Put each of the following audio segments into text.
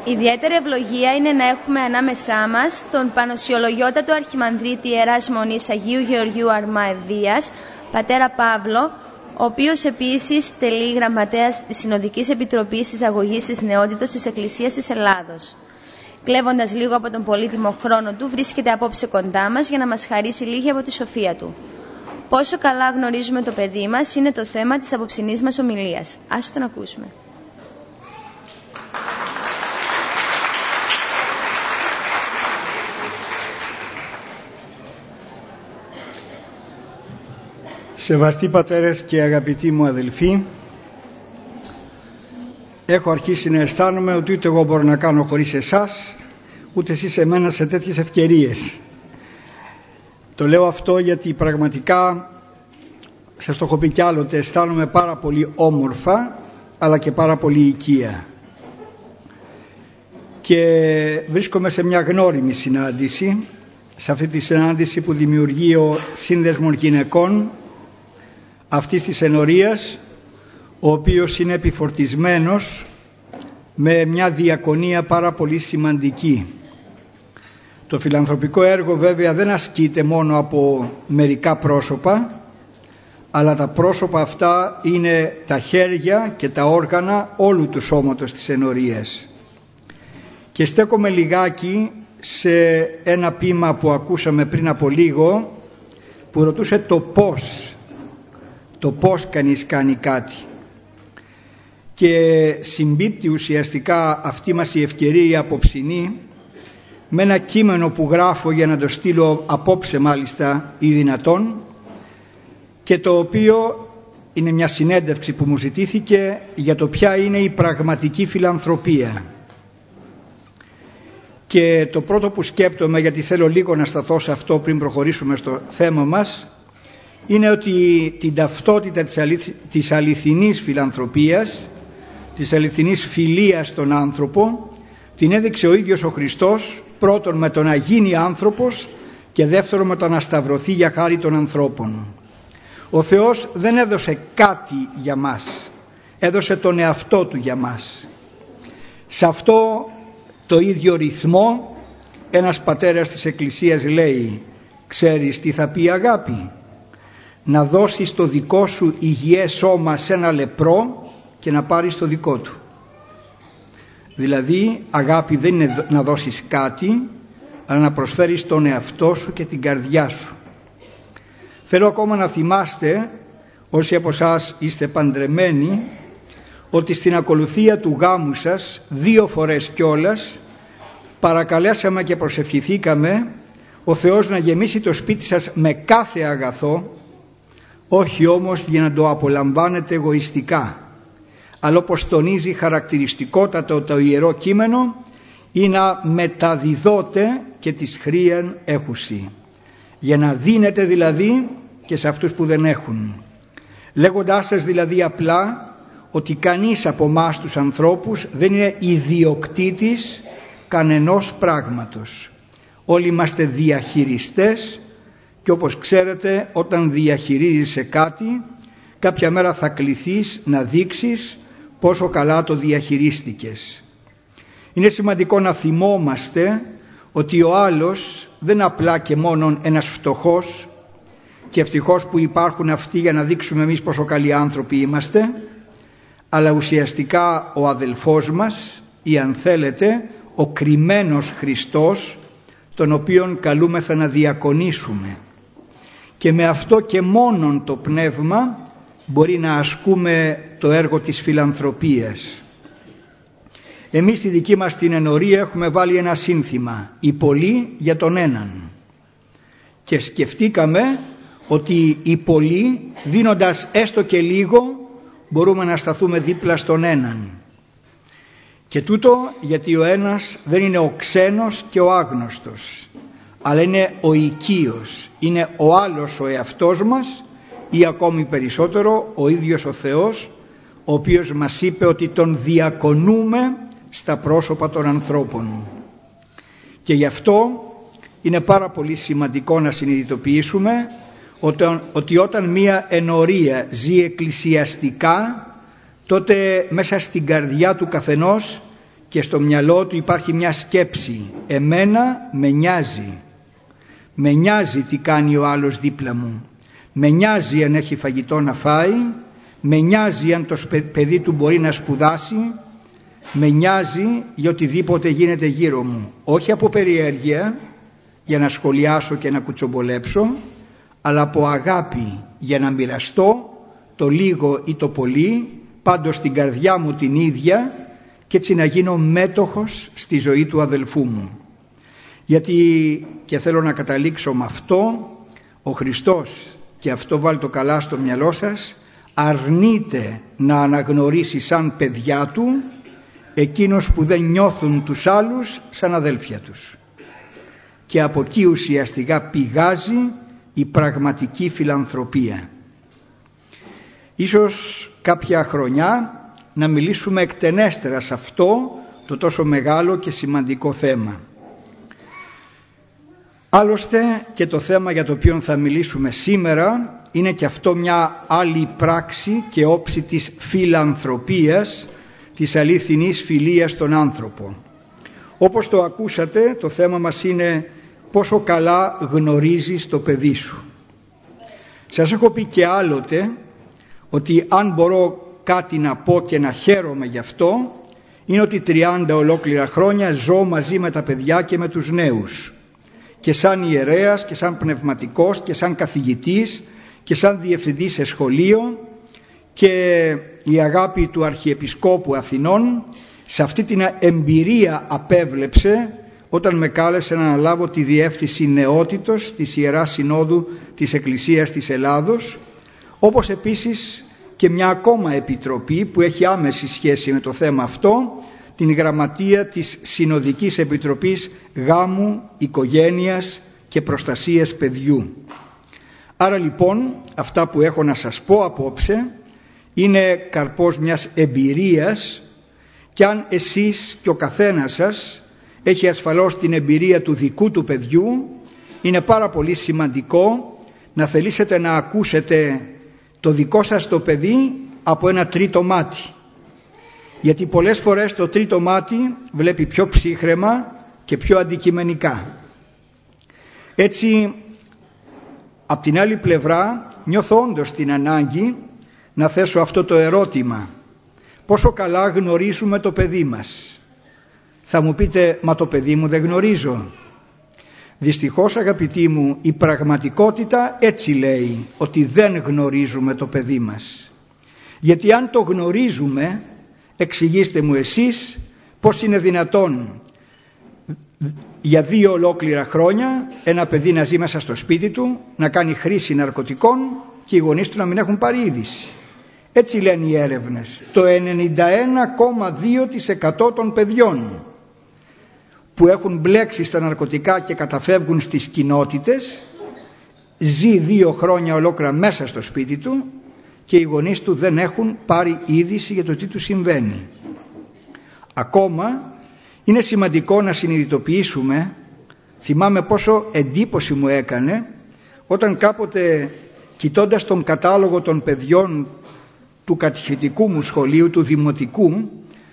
Ιδιαίτερη ευλογία είναι να έχουμε ανάμεσά μας τον Πανοσιολογιότατο Αρχιμανδρίτη Ιεράς Μονής Αγίου Γεωργίου Αρμά Ευβοίας, πατέρα Παύλο, ο οποίος επίσης τελεί γραμματέας της Συνοδικής Επιτροπής της Αγωγής της Νεότητος της Εκκλησίας της Ελλάδος. Κλέβοντας λίγο από τον πολύτιμο χρόνο του, βρίσκεται απόψε κοντά μας για να μας χαρίσει λίγη από τη σοφία του. Πόσο καλά γνωρίζουμε το παιδί μας είναι το θέμα της απόψινής μας ομιλίας. Ας τον ακούσουμε. Σεβαστοί πατέρες και αγαπητοί μου αδελφοί, έχω αρχίσει να αισθάνομαι ότι ούτε εγώ μπορώ να κάνω χωρίς εσάς, ούτε εσείς εμένα σε τέτοιες ευκαιρίες. Το λέω αυτό γιατί πραγματικά, σας το έχω πει κι άλλοτε, αισθάνομαι πάρα πολύ όμορφα, αλλά και πάρα πολύ οικία. Και βρίσκομαι σε μια γνώριμη συνάντηση, σε αυτή τη συνάντηση που δημιουργεί ο Σύνδεσμος Γυναικών αυτής της ενορίας, ο οποίος είναι επιφορτισμένος με μια διακονία πάρα πολύ σημαντική. Το φιλανθρωπικό έργο βέβαια δεν ασκείται μόνο από μερικά πρόσωπα, αλλά τα πρόσωπα αυτά είναι τα χέρια και τα όργανα όλου του σώματος της ενορίας. Και στέκομαι λιγάκι σε ένα ποίημα που ακούσαμε πριν από λίγο, που ρωτούσε το πώς κανείς κάνει κάτι, και συμπίπτει ουσιαστικά αυτή μας η ευκαιρία απόψινή με ένα κείμενο που γράφω για να το στείλω απόψε μάλιστα ή δυνατόν, και το οποίο είναι μια συνέντευξη που μου ζητήθηκε για το ποια είναι η πραγματική φιλανθρωπία. Και το πρώτο που σκέπτομαι, γιατί θέλω λίγο να σταθώ σε αυτό πριν προχωρήσουμε στο θέμα μας, είναι ότι την ταυτότητα της αληθινής φιλανθρωπίας, της αληθινής φιλίας στον άνθρωπο, την έδειξε ο ίδιος ο Χριστός, πρώτον με το να γίνει άνθρωπος και δεύτερον με το να σταυρωθεί για χάρη των ανθρώπων. Ο Θεός δεν έδωσε κάτι για μας, έδωσε τον εαυτό Του για μας. Σε αυτό το ίδιο ρυθμό ένας πατέρας της Εκκλησίας λέει: ξέρεις τι θα πει αγάπη? Να δώσεις το δικό σου υγιές σώμα σε ένα λεπρό και να πάρεις το δικό του. Δηλαδή αγάπη δεν είναι να δώσεις κάτι, αλλά να προσφέρεις τον εαυτό σου και την καρδιά σου. Θέλω ακόμα να θυμάστε, όσοι από εσάς είστε παντρεμένοι, ότι στην ακολουθία του γάμου σας 2 φορές κιόλας παρακαλέσαμε και προσευχηθήκαμε ο Θεός να γεμίσει το σπίτι σας με κάθε αγαθό, όχι όμως για να το απολαμβάνετε εγωιστικά, αλλά όπως τονίζει χαρακτηριστικότατο το Ιερό Κείμενο, ή να μεταδιδώτε και της χρίαν έχουσι, για να δίνετε δηλαδή και σε αυτούς που δεν έχουν, λέγοντάς σας δηλαδή απλά ότι κανείς από εμάς τους ανθρώπους δεν είναι ιδιοκτήτης κανενός πράγματος. Όλοι είμαστε διαχειριστές, και όπως ξέρετε, όταν διαχειρίζεσαι κάτι, κάποια μέρα θα κληθείς να δείξεις πόσο καλά το διαχειρίστηκες. Είναι σημαντικό να θυμόμαστε ότι ο άλλος δεν απλά και μόνον ένας φτωχός, και ευτυχώς που υπάρχουν αυτοί για να δείξουμε εμείς πόσο καλοί άνθρωποι είμαστε, αλλά ουσιαστικά ο αδελφός μας, ή αν θέλετε ο κρυμμένος Χριστός, τον οποίον καλούμεθα να διακονήσουμε. Και με αυτό και μόνον το πνεύμα μπορεί να ασκούμε το έργο της φιλανθρωπίας. Εμείς στη δική μας την ενορία έχουμε βάλει ένα σύνθημα: οι πολλοί για τον έναν. Και σκεφτήκαμε ότι οι πολλοί, δίνοντας έστω και λίγο, μπορούμε να σταθούμε δίπλα στον έναν. Και τούτο γιατί ο ένας δεν είναι ο ξένος και ο άγνωστος, αλλά είναι ο οικείος, είναι ο άλλος ο εαυτός μας, ή ακόμη περισσότερο ο ίδιος ο Θεός, ο οποίος μας είπε ότι τον διακονούμε στα πρόσωπα των ανθρώπων. Και γι' αυτό είναι πάρα πολύ σημαντικό να συνειδητοποιήσουμε ότι όταν μία ενορία ζει εκκλησιαστικά, τότε μέσα στην καρδιά του καθενός και στο μυαλό του υπάρχει μια σκέψη: εμένα με νοιάζει. Με νοιάζει τι κάνει ο άλλος δίπλα μου. Με νοιάζει αν έχει φαγητό να φάει. Με νοιάζει αν το παιδί του μπορεί να σπουδάσει. Με νοιάζει για οτιδήποτε γίνεται γύρω μου. Όχι από περιέργεια για να σχολιάσω και να κουτσομπολέψω, αλλά από αγάπη για να μοιραστώ το λίγο ή το πολύ, πάντως στην καρδιά μου την ίδια, και έτσι να γίνω μέτοχος στη ζωή του αδελφού μου. Γιατί, και θέλω να καταλήξω με αυτό, ο Χριστός, και αυτό βάλτε καλά στο μυαλό σας, αρνείται να αναγνωρίσει σαν παιδιά του εκείνους που δεν νιώθουν τους άλλους σαν αδέλφια τους. Και από εκεί ουσιαστικά πηγάζει η πραγματική φιλανθρωπία. Ίσως κάποια χρονιά να μιλήσουμε εκτενέστερα σε αυτό το τόσο μεγάλο και σημαντικό θέμα. Άλλωστε και το θέμα για το οποίο θα μιλήσουμε σήμερα είναι και αυτό μια άλλη πράξη και όψη της φιλανθρωπίας, της αληθινής φιλίας στον άνθρωπο. Όπως το ακούσατε, το θέμα μας είναι πόσο καλά γνωρίζεις το παιδί σου. Σας έχω πει και άλλοτε ότι αν μπορώ κάτι να πω και να χαίρομαι γι' αυτό, είναι ότι 30 ολόκληρα χρόνια ζω μαζί με τα παιδιά και με τους νέους, και σαν ιερέας και σαν πνευματικός και σαν καθηγητής και σαν διευθυντής σε σχολείο, και η αγάπη του Αρχιεπισκόπου Αθηνών σε αυτή την εμπειρία απέβλεψε όταν με κάλεσε να αναλάβω τη διεύθυνση νεότητος της Ιεράς Συνόδου της Εκκλησίας της Ελλάδος, όπως επίσης και μια ακόμα επιτροπή που έχει άμεση σχέση με το θέμα αυτό, την Γραμματεία της Συνοδικής Επιτροπής Γάμου, Οικογένειας και Προστασίας Παιδιού. Άρα λοιπόν αυτά που έχω να σας πω απόψε είναι καρπός μιας εμπειρίας, και αν εσείς και ο καθένας σας έχει ασφαλώς την εμπειρία του δικού του παιδιού, είναι πάρα πολύ σημαντικό να θελήσετε να ακούσετε το δικό σας το παιδί από ένα τρίτο μάτι. Γιατί πολλές φορές το τρίτο μάτι βλέπει πιο ψύχραιμα και πιο αντικειμενικά. Έτσι, απ' την άλλη πλευρά, νιώθω όντως την ανάγκη να θέσω αυτό το ερώτημα: πόσο καλά γνωρίζουμε το παιδί μας? Θα μου πείτε, μα το παιδί μου δεν γνωρίζω. Δυστυχώς, αγαπητοί μου, η πραγματικότητα έτσι λέει, ότι δεν γνωρίζουμε το παιδί μας. Γιατί αν το γνωρίζουμε, εξηγήστε μου εσείς πώς είναι δυνατόν για 2 ολόκληρα χρόνια ένα παιδί να ζει μέσα στο σπίτι του, να κάνει χρήση ναρκωτικών και οι γονείς του να μην έχουν πάρει είδηση. Έτσι λένε οι έρευνες. Το 91,2% των παιδιών που έχουν μπλέξει στα ναρκωτικά και καταφεύγουν στις κοινότητες ζει 2 χρόνια ολόκληρα μέσα στο σπίτι του και οι γονείς του δεν έχουν πάρει είδηση για το τι του συμβαίνει. Ακόμα είναι σημαντικό να συνειδητοποιήσουμε, θυμάμαι πόσο εντύπωση μου έκανε όταν κάποτε, κοιτώντας τον κατάλογο των παιδιών του κατηχητικού μου σχολείου, του δημοτικού,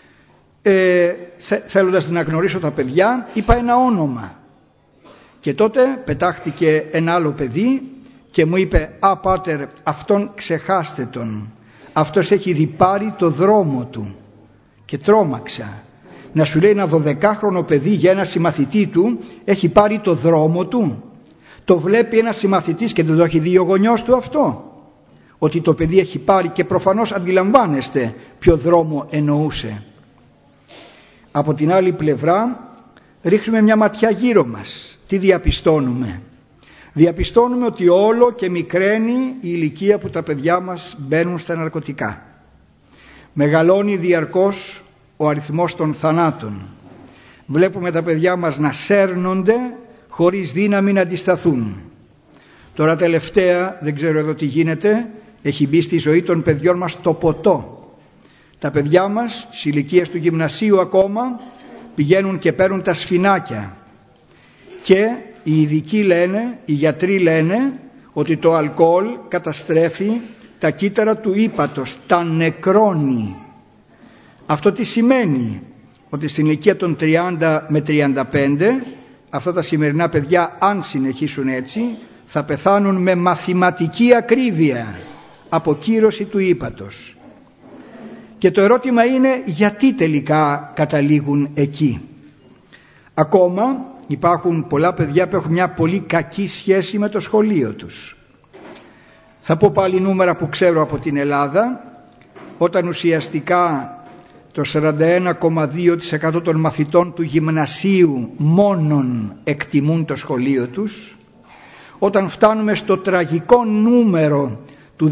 θέλοντας να γνωρίσω τα παιδιά, είπα ένα όνομα, και τότε πετάχτηκε ένα άλλο παιδί και μου είπε: «Α, πάτερ, αυτόν ξεχάστε τον, αυτός έχει δει πάρει το δρόμο του». Και τρόμαξα. Να σου λέει ένα 12χρονο παιδί για ένα συμμαθητή του έχει πάρει το δρόμο του? Το βλέπει ένας συμμαθητής και δεν το έχει δει ο γονιός του αυτό, ότι το παιδί έχει πάρει? Και προφανώς αντιλαμβάνεστε ποιο δρόμο εννοούσε. Από την άλλη πλευρά ρίχνουμε μια ματιά γύρω μας. Τι διαπιστώνουμε? Διαπιστώνουμε ότι όλο και μικραίνει η ηλικία που τα παιδιά μας μπαίνουν στα ναρκωτικά. Μεγαλώνει διαρκώς ο αριθμός των θανάτων. Βλέπουμε τα παιδιά μας να σέρνονται χωρίς δύναμη να αντισταθούν. Τώρα τελευταία, δεν ξέρω εδώ τι γίνεται, έχει μπει στη ζωή των παιδιών μας το ποτό. Τα παιδιά μας της ηλικίας του γυμνασίου ακόμα πηγαίνουν και παίρνουν τα σφινάκια, και οι ειδικοί λένε, οι γιατροί λένε ότι το αλκοόλ καταστρέφει τα κύτταρα του ύπατος, τα νεκρώνει. Αυτό τι σημαίνει? ότι στην ηλικία των 30 με 35 αυτά τα σημερινά παιδιά, αν συνεχίσουν έτσι, θα πεθάνουν με μαθηματική ακρίβεια, αποκύρωση του ύπατος. Και το ερώτημα είναι, γιατί τελικά καταλήγουν εκεί? Ακόμα υπάρχουν πολλά παιδιά που έχουν μια πολύ κακή σχέση με το σχολείο τους. Θα πω πάλι νούμερα που ξέρω από την Ελλάδα. Όταν ουσιαστικά το 41,2% των μαθητών του γυμνασίου μόνον εκτιμούν το σχολείο τους, όταν φτάνουμε στο τραγικό νούμερο του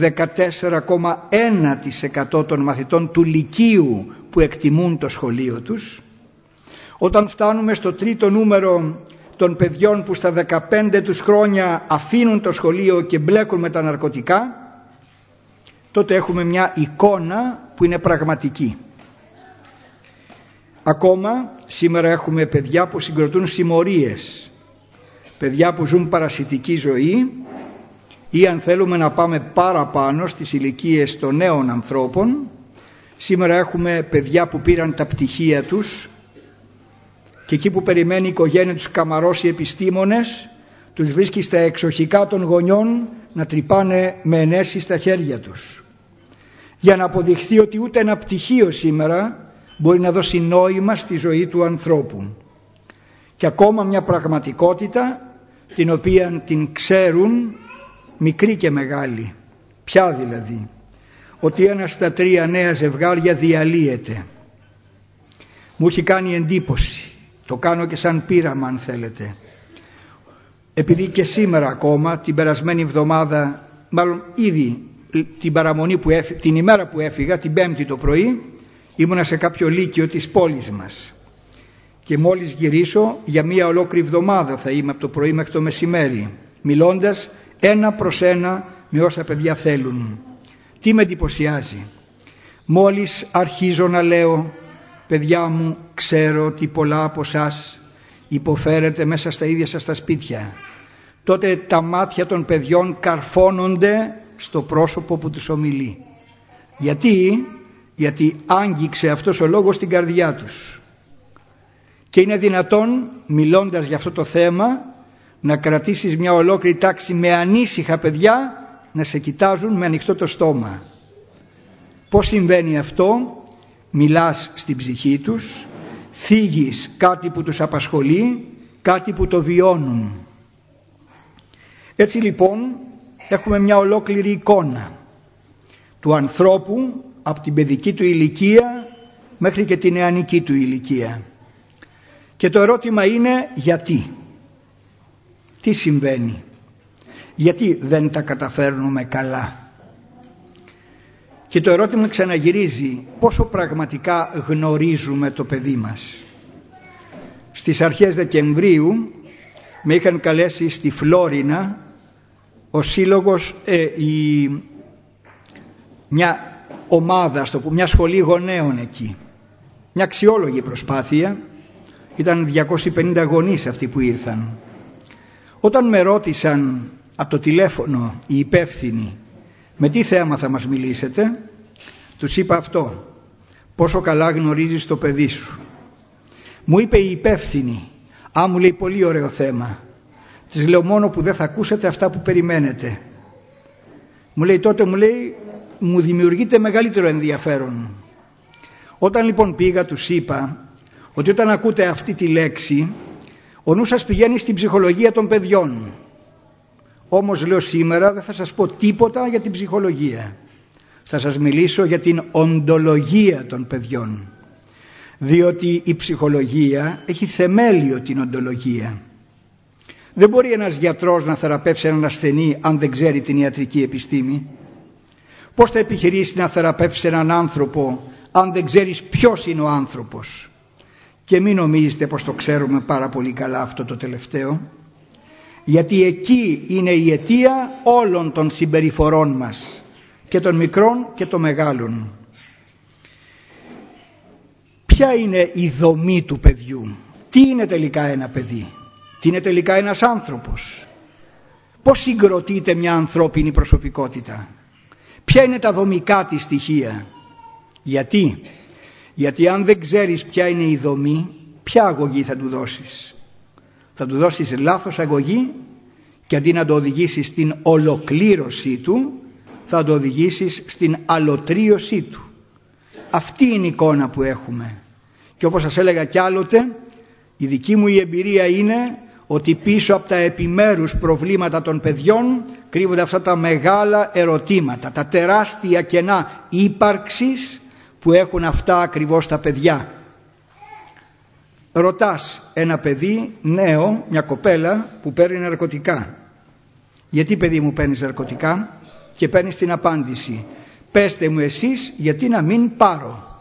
14,1% των μαθητών του λυκείου που εκτιμούν το σχολείο τους, όταν φτάνουμε στο τρίτο νούμερο των παιδιών που στα 15 τους χρόνια αφήνουν το σχολείο και μπλέκουν με τα ναρκωτικά, τότε έχουμε μια εικόνα που είναι πραγματική. Ακόμα σήμερα έχουμε παιδιά που συγκροτούν συμμορίες, παιδιά που ζουν παρασιτική ζωή, ή αν θέλουμε να πάμε παραπάνω στις ηλικίες των νέων ανθρώπων, σήμερα έχουμε παιδιά που πήραν τα πτυχία τους και εκεί που περιμένει η οικογένεια τους καμαρώσει επιστήμονες, τους βρίσκει στα εξοχικά των γονιών να τρυπάνε με ενέσεις στα χέρια τους, για να αποδειχθεί ότι ούτε ένα πτυχίο σήμερα μπορεί να δώσει νόημα στη ζωή του ανθρώπου. Και ακόμα μια πραγματικότητα την οποία την ξέρουν μικροί και μεγάλοι. Ποια δηλαδή? Ότι 1 στα 3 νέα ζευγάρια διαλύεται. Μου έχει κάνει εντύπωση, το κάνω και σαν πείραμα αν θέλετε, επειδή και σήμερα ακόμα, την περασμένη εβδομάδα, μάλλον ήδη την ημέρα που έφυγα, την Πέμπτη το πρωί, ήμουνα σε κάποιο λύκειο της πόλης μας και μόλις γυρίσω, για μία ολόκληρη εβδομάδα θα είμαι από το πρωί μέχρι το μεσημέρι, μιλώντας ένα προς ένα με όσα παιδιά θέλουν. Τι με εντυπωσιάζει? Μόλις αρχίζω να λέω, παιδιά μου, ξέρω ότι πολλά από εσάς υποφέρετε μέσα στα ίδια σας τα σπίτια, τότε τα μάτια των παιδιών καρφώνονται στο πρόσωπο που τους ομιλεί. Γιατί άγγιξε αυτός ο λόγος στην καρδιά τους. Και είναι δυνατόν, μιλώντας για αυτό το θέμα, να κρατήσεις μια ολόκληρη τάξη με ανήσυχα παιδιά να σε κοιτάζουν με ανοιχτό το στόμα. Πώς συμβαίνει αυτό? Μιλάς στην ψυχή τους, θίγεις κάτι που τους απασχολεί, κάτι που το βιώνουν. Έτσι λοιπόν έχουμε μια ολόκληρη εικόνα του ανθρώπου από την παιδική του ηλικία μέχρι και την νεανική του ηλικία. Και το ερώτημα είναι γιατί? Τι συμβαίνει? Γιατί δεν τα καταφέρνουμε καλά? Και το ερώτημα ξαναγυρίζει, πόσο πραγματικά γνωρίζουμε το παιδί μας? Στις αρχές Δεκεμβρίου με είχαν καλέσει στη Φλόρινα ο σύλλογος, μια ομάδα, μια σχολή γονέων εκεί. Μια αξιόλογη προσπάθεια, ήταν 250 γονείς αυτοί που ήρθαν. Όταν με ρώτησαν από το τηλέφωνο οι υπεύθυνοι με τι θέμα θα μας μιλήσετε, τους είπα αυτό: πόσο καλά γνωρίζεις το παιδί σου. Μου είπε η υπεύθυνη, μου λέει, πολύ ωραίο θέμα. Της λέω, μόνο που δεν θα ακούσετε αυτά που περιμένετε. Μου λέει, τότε μου δημιουργείται μεγαλύτερο ενδιαφέρον. Όταν λοιπόν πήγα, τους είπα ότι όταν ακούτε αυτή τη λέξη, ο νους σας πηγαίνει στην ψυχολογία των παιδιών. Όμως λέω, σήμερα δεν θα σας πω τίποτα για την ψυχολογία. Θα σας μιλήσω για την οντολογία των παιδιών. Διότι η ψυχολογία έχει θεμέλιο την οντολογία. Δεν μπορεί ένας γιατρός να θεραπεύσει έναν ασθενή αν δεν ξέρει την ιατρική επιστήμη. Πώς θα επιχειρήσει να θεραπεύσει έναν άνθρωπο αν δεν ξέρεις ποιος είναι ο άνθρωπος? Και μην νομίζετε πως το ξέρουμε πάρα πολύ καλά αυτό το τελευταίο, γιατί εκεί είναι η αιτία όλων των συμπεριφορών μας, και των μικρών και των μεγάλων. Ποια είναι η δομή του παιδιού? Τι είναι τελικά ένα παιδί? Τι είναι τελικά ένας άνθρωπος? Πώς συγκροτείται μια ανθρώπινη προσωπικότητα? Ποια είναι τα δομικά της στοιχεία? Γιατί αν δεν ξέρεις ποια είναι η δομή, ποια αγωγή θα του δώσεις? Θα του δώσεις λάθος αγωγή και αντί να το οδηγήσεις στην ολοκλήρωσή του, θα το οδηγήσεις στην αλωτρίωσή του. Αυτή είναι η εικόνα που έχουμε. Και όπως σας έλεγα κι άλλοτε, η δική μου η εμπειρία είναι ότι πίσω από τα επιμέρους προβλήματα των παιδιών κρύβονται αυτά τα μεγάλα ερωτήματα, τα τεράστια κενά ύπαρξης που έχουν αυτά ακριβώς τα παιδιά. Ρωτάς ένα παιδί νέο, μια κοπέλα που παίρνει ναρκωτικά. Γιατί παιδί μου παίρνεις ναρκωτικά? Και παίρνεις την απάντηση, πέστε μου εσείς γιατί να μην πάρω.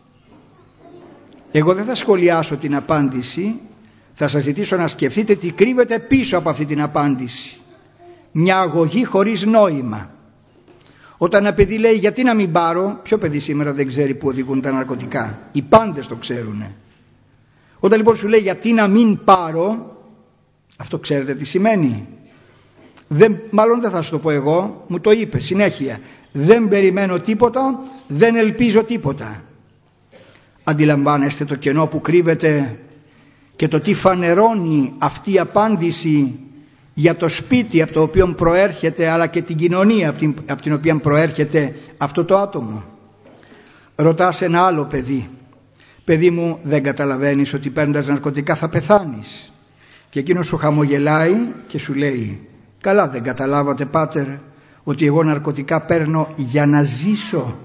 Εγώ δεν θα σχολιάσω την απάντηση, θα σας ζητήσω να σκεφτείτε τι κρύβεται πίσω από αυτή την απάντηση. Μια αγωγή χωρίς νόημα. Όταν ένα παιδί λέει γιατί να μην πάρω, ποιο παιδί σήμερα δεν ξέρει που οδηγούν τα ναρκωτικά? Οι πάντες το ξέρουν. Όταν λοιπόν σου λέει γιατί να μην πάρω, αυτό ξέρετε τι σημαίνει? Μάλλον δεν θα σου το πω εγώ, μου το είπε συνέχεια. Δεν περιμένω τίποτα, δεν ελπίζω τίποτα. Αντιλαμβάνεστε το κενό που κρύβεται και το τι φανερώνει αυτή η απάντηση για το σπίτι από το οποίο προέρχεται, αλλά και την κοινωνία από την οποία προέρχεται αυτό το άτομο. Ρωτάς ένα άλλο παιδί, παιδί μου, δεν καταλαβαίνεις ότι παίρνοντας ναρκωτικά θα πεθάνεις? Και εκείνος σου χαμογελάει και σου λέει, καλά δεν καταλάβατε πάτερ ότι εγώ ναρκωτικά παίρνω για να ζήσω?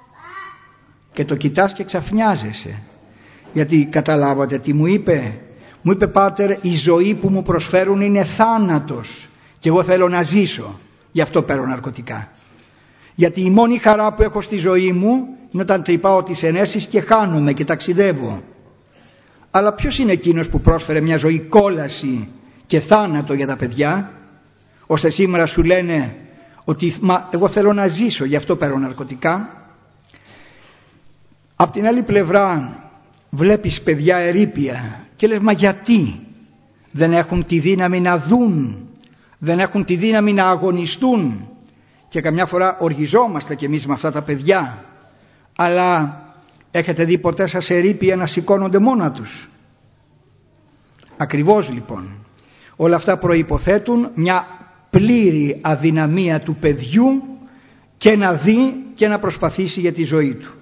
Και το κοιτάς και ξαφνιάζεσαι, γιατί καταλάβατε τι μου είπε? Μου είπε, πάτερ, η ζωή που μου προσφέρουν είναι θάνατος και εγώ θέλω να ζήσω, γι' αυτό παίρνω ναρκωτικά. Γιατί η μόνη χαρά που έχω στη ζωή μου είναι όταν τρυπάω τις ενέσεις και χάνομαι και ταξιδεύω. Αλλά ποιος είναι εκείνος που πρόσφερε μια ζωή κόλαση και θάνατο για τα παιδιά, ώστε σήμερα σου λένε ότι εγώ θέλω να ζήσω, γι' αυτό παίρνω ναρκωτικά? Απ' την άλλη πλευρά βλέπεις παιδιά ερείπια και λες, μα γιατί? Δεν έχουν τη δύναμη να δουν, δεν έχουν τη δύναμη να αγωνιστούν. Και καμιά φορά οργιζόμαστε κι εμείς με αυτά τα παιδιά. Αλλά έχετε δει ποτέ σας ερείπια να σηκώνονται μόνα τους? Ακριβώς λοιπόν, όλα αυτά προϋποθέτουν μια πλήρη αδυναμία του παιδιού και να δει και να προσπαθήσει για τη ζωή του.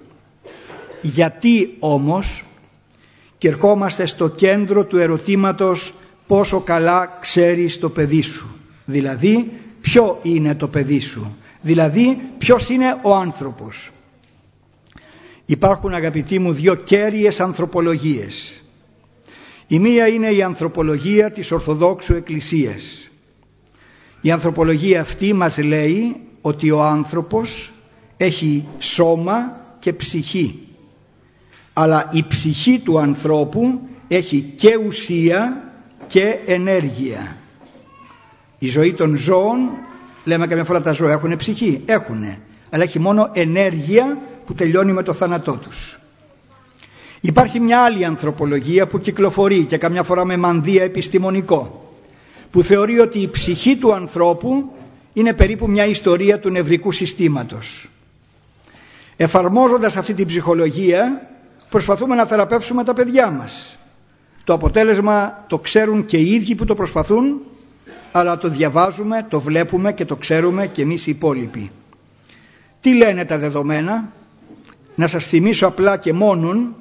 Γιατί όμως? Και ερχόμαστε στο κέντρο του ερωτήματος, πόσο καλά ξέρεις το παιδί σου? Δηλαδή ποιο είναι το παιδί σου? Δηλαδή ποιος είναι ο άνθρωπος? Υπάρχουν, αγαπητοί μου, δύο κέρυες ανθρωπολογίες. Η μία είναι η ανθρωπολογία της Ορθοδόξου Εκκλησίας. Η ανθρωπολογία αυτή μας λέει ότι ο άνθρωπος έχει σώμα και ψυχή. Αλλά η ψυχή του ανθρώπου έχει και ουσία και ενέργεια. Η ζωή των ζώων, λέμε καμιά φορά τα ζώα έχουν ψυχή, έχουνε, αλλά έχει μόνο ενέργεια που τελειώνει με το θάνατό τους. Υπάρχει μια άλλη ανθρωπολογία που κυκλοφορεί και καμιά φορά με μανδύα επιστημονικό, που θεωρεί ότι η ψυχή του ανθρώπου είναι περίπου μια ιστορία του νευρικού συστήματος. Εφαρμόζοντας αυτή την ψυχολογία προσπαθούμε να θεραπεύσουμε τα παιδιά μας. Το αποτέλεσμα το ξέρουν και οι ίδιοι που το προσπαθούν, αλλά το διαβάζουμε, το βλέπουμε και το ξέρουμε και εμείς οι υπόλοιποι. Τι λένε τα δεδομένα? Να σας θυμίσω απλά και μόνον,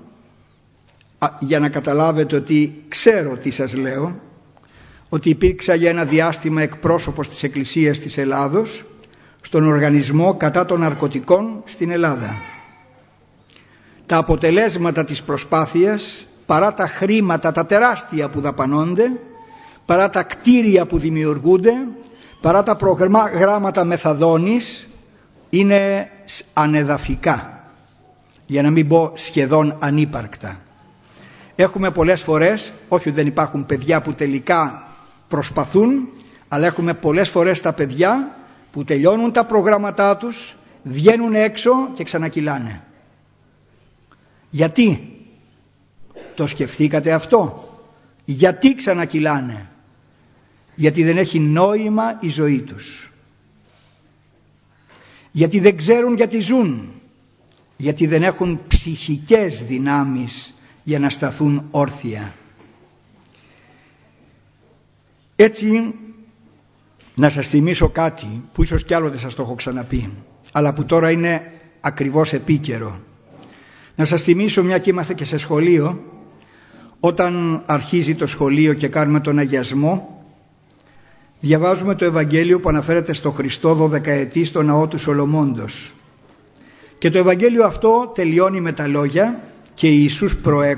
για να καταλάβετε ότι ξέρω τι σας λέω, ότι υπήρξα για ένα διάστημα εκπρόσωπος της Εκκλησίας της Ελλάδος στον Οργανισμό κατά των Ναρκωτικών στην Ελλάδα. Τα αποτελέσματα της προσπάθειας, παρά τα χρήματα τα τεράστια που δαπανώνται, παρά τα κτίρια που δημιουργούνται, παρά τα προγράμματα μεθαδόνης, είναι ανεδαφικά, για να μην πω σχεδόν ανύπαρκτα. Έχουμε πολλές φορές, όχι ότι δεν υπάρχουν παιδιά που τελικά προσπαθούν, αλλά έχουμε πολλές φορές τα παιδιά που τελειώνουν τα προγράμματά τους, βγαίνουν έξω και ξανακυλάνε. Γιατί? Το σκεφτήκατε αυτό? Γιατί ξανακυλάνε? Γιατί δεν έχει νόημα η ζωή τους. Γιατί δεν ξέρουν γιατί ζουν. γιατί δεν έχουν ψυχικές δυνάμεις για να σταθούν όρθια. Έτσι, να σας θυμίσω κάτι που ίσως κι άλλοτε σας το έχω ξαναπεί, αλλά που τώρα είναι ακριβώς επίκαιρο. Να σας θυμίσω, μια και είμαστε και σε σχολείο, όταν αρχίζει το σχολείο και κάνουμε τον αγιασμό, διαβάζουμε το Ευαγγέλιο που αναφέρεται στο Χριστό 12 ετή στο ναό του Σολομώντος. Και το Ευαγγέλιο αυτό τελειώνει με τα λόγια «Και Ιησούς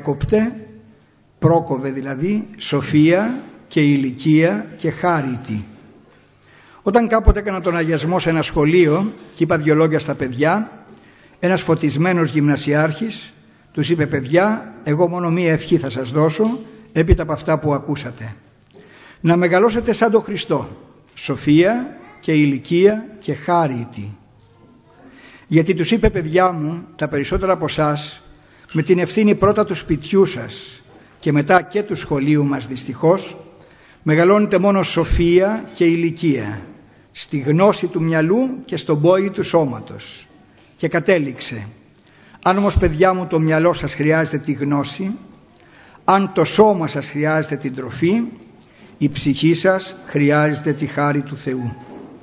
πρόκοβε δηλαδή, σοφία και ηλικία και χάριτη». Όταν κάποτε έκανα τον αγιασμό σε ένα σχολείο και είπα 2 λόγια στα παιδιά, ένας φωτισμένος γυμνασιάρχης τους είπε: παιδιά, εγώ μόνο μία ευχή θα σας δώσω έπειτα από αυτά που ακούσατε. Να μεγαλώσετε σαν τον Χριστό, σοφία και ηλικία και χάριτη. Γιατί τους είπε: παιδιά μου, τα περισσότερα από εσάς, με την ευθύνη πρώτα του σπιτιού σας και μετά και του σχολείου μας δυστυχώς, μεγαλώνετε μόνο σοφία και ηλικία, στη γνώση του μυαλού και στον πόη του σώματος. Και κατέληξε: αν όμως παιδιά μου το μυαλό σας χρειάζεται τη γνώση, αν το σώμα σας χρειάζεται την τροφή, η ψυχή σας χρειάζεται τη χάρη του Θεού.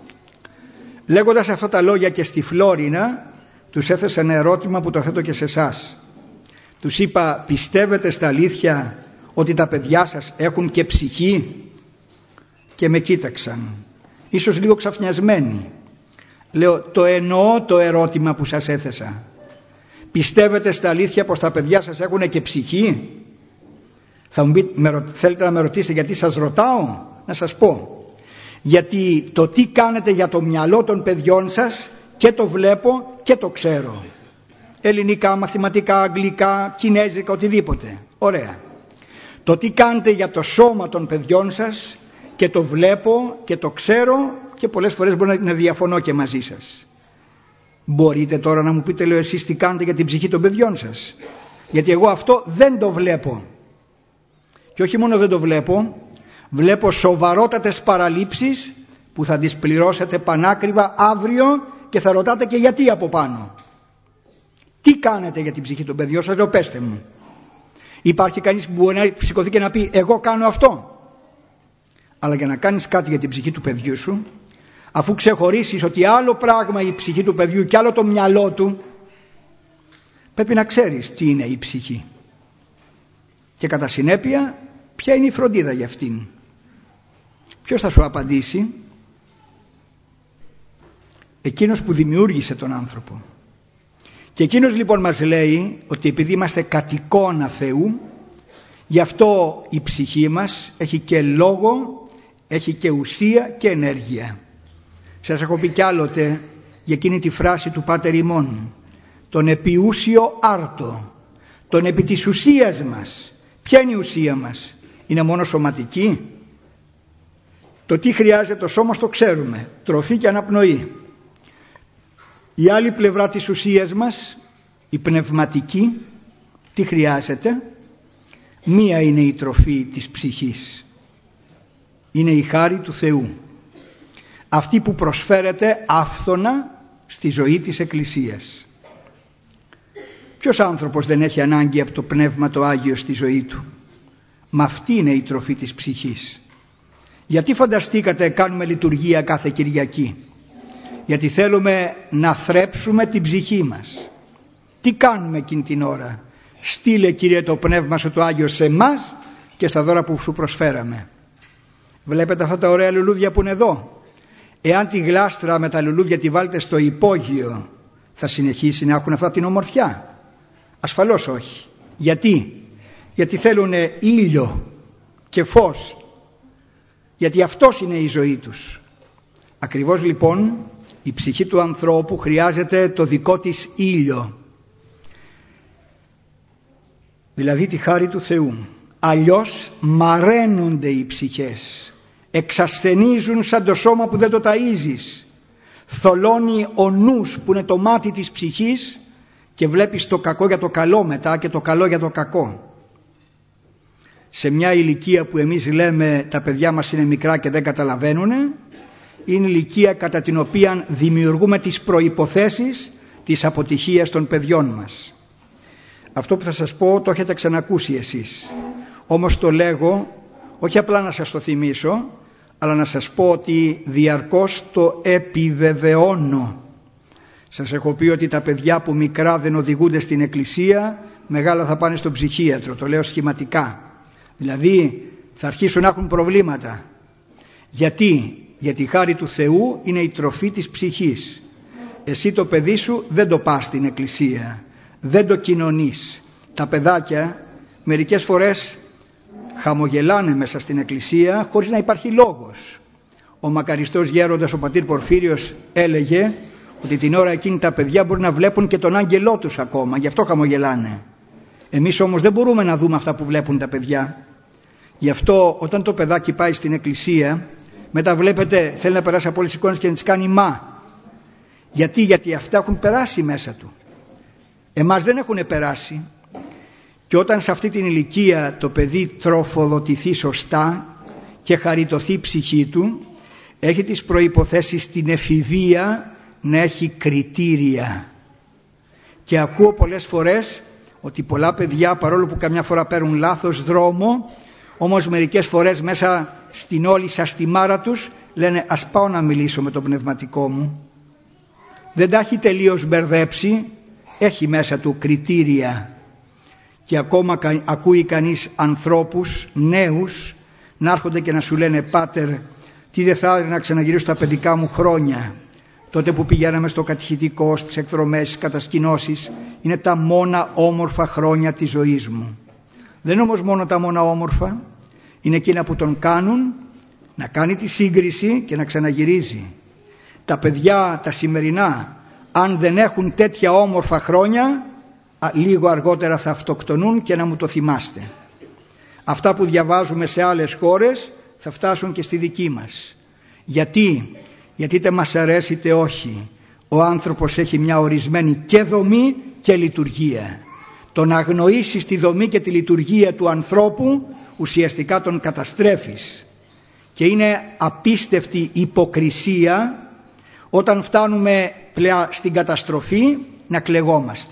Λέγοντας αυτά τα λόγια και στη Φλόρινα, τους έθεσα ένα ερώτημα που το θέτω και σε εσάς. Τους είπα: πιστεύετε στα αλήθεια ότι τα παιδιά σας έχουν και ψυχή? Και με κοίταξαν, ίσως λίγο ξαφνιασμένοι. Λέω: το εννοώ το ερώτημα που σας έθεσα. Πιστεύετε στα αλήθεια πως τα παιδιά σας έχουν και ψυχή? Θα μου πείτε, θέλετε να με ρωτήσετε γιατί σας ρωτάω? Να σας πω. Γιατί το τι κάνετε για το μυαλό των παιδιών σας και το βλέπω και το ξέρω. Ελληνικά, μαθηματικά, αγγλικά, κινέζικα, οτιδήποτε. Ωραία. Το τι κάνετε για το σώμα των παιδιών σας και το βλέπω και το ξέρω και πολλές φορές μπορεί να διαφωνώ και μαζί σας. Μπορείτε τώρα να μου πείτε, λέω, εσείς τι κάνετε για την ψυχή των παιδιών σας? Γιατί εγώ αυτό δεν το βλέπω. Και όχι μόνο δεν το βλέπω, βλέπω σοβαρότατες παραλήψεις που θα τις πληρώσετε πανάκριβα αύριο και θα ρωτάτε και γιατί από πάνω. Τι κάνετε για την ψυχή των παιδιών σας? Λέω, πέστε μου. Υπάρχει κανείς που μπορεί να σηκωθεί και να πει εγώ κάνω αυτό? Αλλά για να κάνεις κάτι για την ψυχή του παιδιού σου, αφού ξεχωρίσεις ότι άλλο πράγμα η ψυχή του παιδιού και άλλο το μυαλό του, πρέπει να ξέρεις τι είναι η ψυχή και κατά συνέπεια ποια είναι η φροντίδα για αυτήν. Ποιος θα σου απαντήσει? Εκείνος που δημιούργησε τον άνθρωπο. Και εκείνος λοιπόν μας λέει ότι επειδή είμαστε κατ' εικόνα Θεού, γι' αυτό η ψυχή μας έχει και λόγο, έχει και ουσία και ενέργεια. Σας έχω πει κι άλλοτε για εκείνη τη φράση του Πάτερ ημών, τον επιούσιο άρτο, τον επί της ουσίας μας. Ποια είναι η ουσία μας? Είναι μόνο σωματική? Το τι χρειάζεται το σώμα το ξέρουμε, τροφή και αναπνοή. Η άλλη πλευρά της ουσίας μας, η πνευματική, τι χρειάζεται? Μία είναι η τροφή της ψυχής, είναι η χάρη του Θεού, αυτή που προσφέρεται άφθονα στη ζωή της Εκκλησίας. Ποιος άνθρωπος δεν έχει ανάγκη από το Πνεύμα το Άγιο στη ζωή του? Μα αυτή είναι η τροφή της ψυχής. Γιατί φανταστήκατε κάνουμε λειτουργία κάθε Κυριακή? Γιατί θέλουμε να θρέψουμε την ψυχή μας. Τι κάνουμε εκείνη την ώρα? Στείλε, Κύριε, το Πνεύμα σου το Άγιο σε εμάς και στα δώρα που σου προσφέραμε. Βλέπετε αυτά τα ωραία λουλούδια που είναι εδώ? Εάν τη γλάστρα με τα λουλούδια τη βάλετε στο υπόγειο, θα συνεχίσει να έχουν αυτά την ομορφιά? Ασφαλώς όχι. Γιατί? Γιατί θέλουν ήλιο και φως. Γιατί αυτός είναι η ζωή τους. Ακριβώς λοιπόν η ψυχή του ανθρώπου χρειάζεται το δικό της ήλιο, δηλαδή τη χάρη του Θεού. Αλλιώς μαραίνονται οι ψυχές, εξασθενίζουν σαν το σώμα που δεν το ταΐζεις. Θολώνει ο νους που είναι το μάτι της ψυχής και βλέπεις το κακό για το καλό μετά και το καλό για το κακό. Σε μια ηλικία που εμείς λέμε τα παιδιά μας είναι μικρά και δεν καταλαβαίνουν, είναι ηλικία κατά την οποία δημιουργούμε τις προϋποθέσεις της αποτυχίας των παιδιών μας. Αυτό που θα σας πω το έχετε ξανακούσει εσείς. Όμως το λέγω όχι απλά να σας το θυμίσω, αλλά να σας πω ότι διαρκώς το επιβεβαιώνω. Σας έχω πει ότι τα παιδιά που μικρά δεν οδηγούνται στην εκκλησία, μεγάλα θα πάνε στον ψυχίατρο, το λέω σχηματικά. Δηλαδή θα αρχίσουν να έχουν προβλήματα. Γιατί η χάρη του Θεού είναι η τροφή της ψυχής. Εσύ το παιδί σου δεν το πας στην εκκλησία, δεν το κοινωνείς. Τα παιδάκια μερικές φορές χαμογελάνε μέσα στην εκκλησία χωρίς να υπάρχει λόγος. Ο μακαριστός γέροντας ο πατήρ Πορφύριος έλεγε ότι την ώρα εκείνη τα παιδιά μπορεί να βλέπουν και τον άγγελό τους ακόμα, γι' αυτό χαμογελάνε. Εμείς όμως δεν μπορούμε να δούμε αυτά που βλέπουν τα παιδιά. Γι' αυτό όταν το παιδάκι πάει στην εκκλησία, μετά βλέπετε θέλει να περάσει από όλες τις εικόνες και να τις κάνει μα. Γιατί αυτά έχουν περάσει μέσα του. Εμάς δεν έχουν περάσει. Και όταν σε αυτή την ηλικία το παιδί τροφοδοτηθεί σωστά και χαριτωθεί η ψυχή του, έχει τις προϋποθέσεις στην εφηβεία να έχει κριτήρια. Και ακούω πολλές φορές ότι πολλά παιδιά, παρόλο που καμιά φορά παίρνουν λάθος δρόμο, όμως μερικές φορές μέσα στην όλη σας τη μάρα τους λένε ας πάω να μιλήσω με τον πνευματικό μου. Δεν τα έχει τελείως μπερδέψει, έχει μέσα του κριτήρια. Και ακόμα ακούει κανείς ανθρώπους νέους να έρχονται και να σου λένε πάτερ, τι δεν θα ήθελα να ξαναγυρίσω στα παιδικά μου χρόνια, τότε που πηγαίναμε στο κατηχητικό, στις εκδρομές, στις κατασκηνώσεις, είναι τα μόνα όμορφα χρόνια της ζωής μου. Δεν είναι όμως μόνο τα μόνα όμορφα, είναι εκείνα που τον κάνουν να κάνει τη σύγκριση και να ξαναγυρίζει. Τα παιδιά τα σημερινά, αν δεν έχουν τέτοια όμορφα χρόνια, λίγο αργότερα θα αυτοκτονούν και να μου το θυμάστε. Αυτά που διαβάζουμε σε άλλες χώρες θα φτάσουν και στη δική μας. Γιατί είτε μας αρέσει είτε όχι, ο άνθρωπος έχει μια ορισμένη και δομή και λειτουργία. Το να αγνοήσεις τη δομή και τη λειτουργία του ανθρώπου ουσιαστικά τον καταστρέφεις. Και είναι απίστευτη υποκρισία όταν φτάνουμε πλέον στην καταστροφή να κλαιγόμαστε.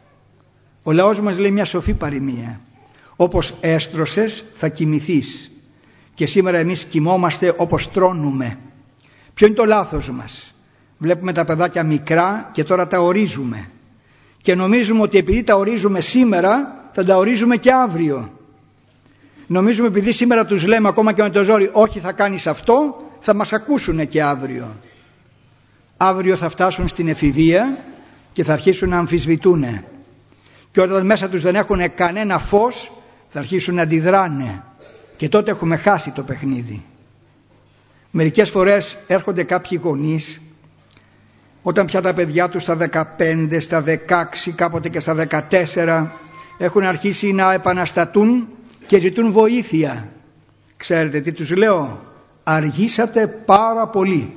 Ο λαός μας λέει μια σοφή παροιμία. Όπως έστρωσες θα κοιμηθείς. Και σήμερα εμείς κοιμόμαστε όπως τρώνουμε. Ποιο είναι το λάθος μας? Βλέπουμε τα παιδάκια μικρά και τώρα τα ορίζουμε. Και νομίζουμε ότι επειδή τα ορίζουμε σήμερα θα τα ορίζουμε και αύριο. Νομίζουμε επειδή σήμερα τους λέμε ακόμα και με το ζόρι όχι θα κάνεις αυτό, θα μας ακούσουν και αύριο. Αύριο θα φτάσουν στην εφηβεία και θα αρχίσουν να αμφισβητούν. Και όταν μέσα τους δεν έχουν κανένα φως θα αρχίσουν να αντιδράνε. Και τότε έχουμε χάσει το παιχνίδι. Μερικές φορές έρχονται κάποιοι γονείς όταν πια τα παιδιά τους στα 15, στα 16, κάποτε και στα 14 έχουν αρχίσει να επαναστατούν και ζητούν βοήθεια. Ξέρετε τι τους λέω? Αργήσατε πάρα πολύ.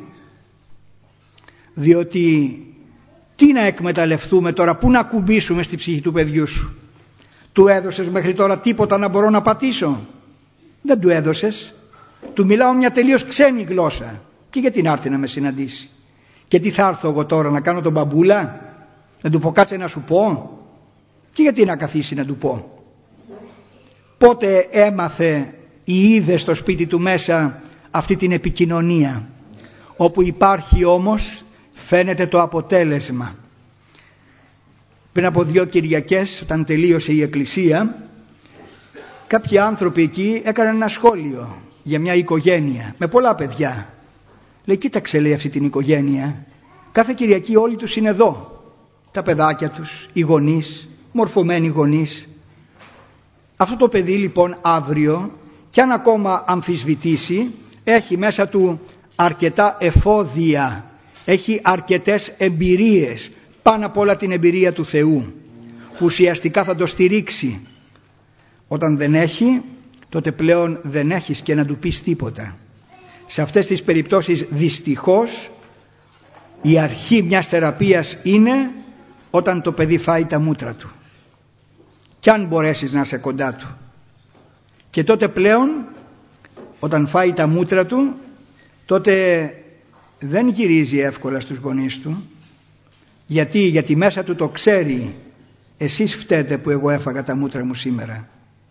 Διότι τι να εκμεταλλευτούμε τώρα, πού να κουμπίσουμε στη ψυχή του παιδιού σου? Του έδωσες μέχρι τώρα τίποτα να μπορώ να πατήσω? Δεν του έδωσες. Του μιλάω μια τελείως ξένη γλώσσα. Και γιατί να έρθει να με συναντήσει? Και τι θα έρθω εγώ τώρα να κάνω τον μπαμπούλα? Να του πω κάτσε να σου πω? Και γιατί να καθίσει να του πω? Πότε έμαθε ή είδε στο σπίτι του μέσα αυτή την επικοινωνία? Όπου υπάρχει όμως φαίνεται το αποτέλεσμα. Πριν από 2 Κυριακές όταν τελείωσε η εκκλησία, κάποιοι άνθρωποι εκεί έκαναν ένα σχόλιο για μια οικογένεια με πολλά παιδιά. Λέει κοίταξε, λέει, αυτή την οικογένεια, κάθε Κυριακή όλοι τους είναι εδώ, τα παιδάκια τους, οι γονείς, μορφωμένοι γονείς. Αυτό το παιδί λοιπόν αύριο κι αν ακόμα αμφισβητήσει έχει μέσα του αρκετά εφόδια, έχει αρκετές εμπειρίες, πάνω απ' όλα την εμπειρία του Θεού που ουσιαστικά θα το στηρίξει. Όταν δεν έχει, τότε πλέον δεν έχεις και να του πεις τίποτα. Σε αυτές τις περιπτώσεις δυστυχώς η αρχή μιας θεραπείας είναι όταν το παιδί φάει τα μούτρα του, κι αν μπορέσεις να είσαι κοντά του. Και τότε πλέον όταν φάει τα μούτρα του, τότε δεν γυρίζει εύκολα στους γονείς του, Γιατί μέσα του το ξέρει, εσείς φταίτε που εγώ έφαγα τα μούτρα μου σήμερα.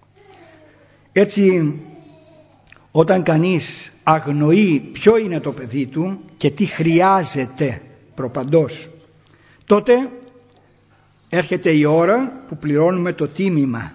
Έτσι, όταν κανείς αγνοεί ποιο είναι το παιδί του και τι χρειάζεται προπαντός, τότε έρχεται η ώρα που πληρώνουμε το τίμημα.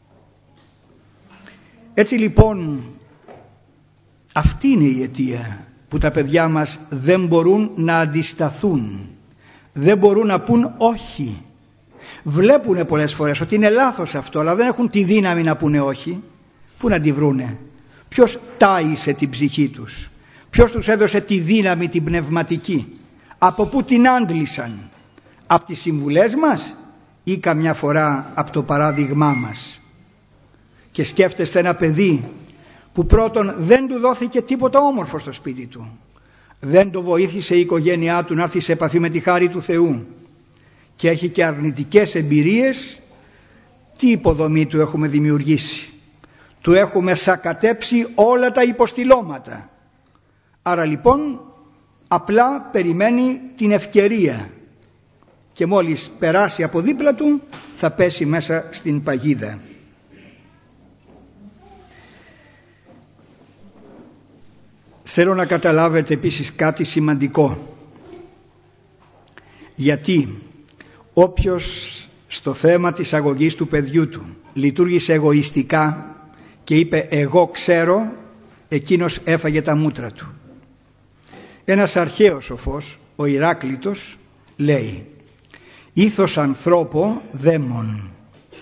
Έτσι λοιπόν, αυτή είναι η αιτία που τα παιδιά μας δεν μπορούν να αντισταθούν, δεν μπορούν να πούν όχι. Βλέπουνε πολλές φορές ότι είναι λάθος αυτό, αλλά δεν έχουν τη δύναμη να πούνε όχι. Πού να τη βρούνε? Ποιος τάισε την ψυχή τους? Ποιος τους έδωσε τη δύναμη την πνευματική? Από πού την άντλησαν? Από τις συμβουλές μας ή καμιά φορά από το παράδειγμά μας? Και σκέφτεστε ένα παιδί που πρώτον δεν του δόθηκε τίποτα όμορφο στο σπίτι του, δεν το βοήθησε η οικογένειά του να έρθει σε επαφή με τη χάρη του Θεού και έχει και αρνητικές εμπειρίες. Τι υποδομή του έχουμε δημιουργήσει? Του έχουμε σακατέψει όλα τα υποστηλώματα. Άρα λοιπόν απλά περιμένει την ευκαιρία και μόλις περάσει από δίπλα του θα πέσει μέσα στην παγίδα. Θέλω να καταλάβετε επίσης κάτι σημαντικό. Γιατί όποιος στο θέμα της αγωγής του παιδιού του λειτουργήσε εγωιστικά και είπε εγώ ξέρω, εκείνος έφαγε τα μούτρα του. Ένας αρχαίος σοφός, ο Ηράκλητος, λέει ήθος ανθρώπο δαίμον.